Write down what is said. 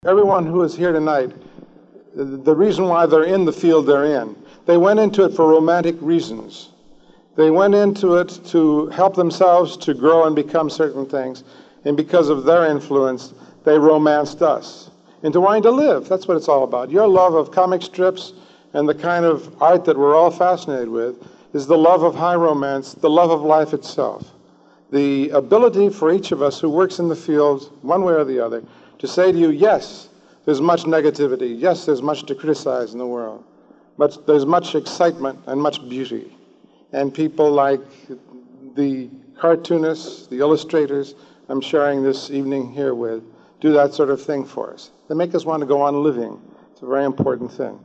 Everyone who is here tonight, the reason why they're in the field they're in, they went into it for romantic reasons. They went into it to help themselves to grow and become certain things. And because of their influence, they romanced us into wanting to live. That's what it's all about. Your love of comic strips and the kind of art that we're all fascinated with is the love of high romance, the love of life itself. The ability for each of us who works in the field, one way or the other, to say to you, yes, there's much negativity. Yes, there's much to criticize in the world. But there's much excitement and much beauty. And people like the cartoonists, the illustrators I'm sharing this evening here with, do that sort of thing for us. They make us want to go on living. It's a very important thing.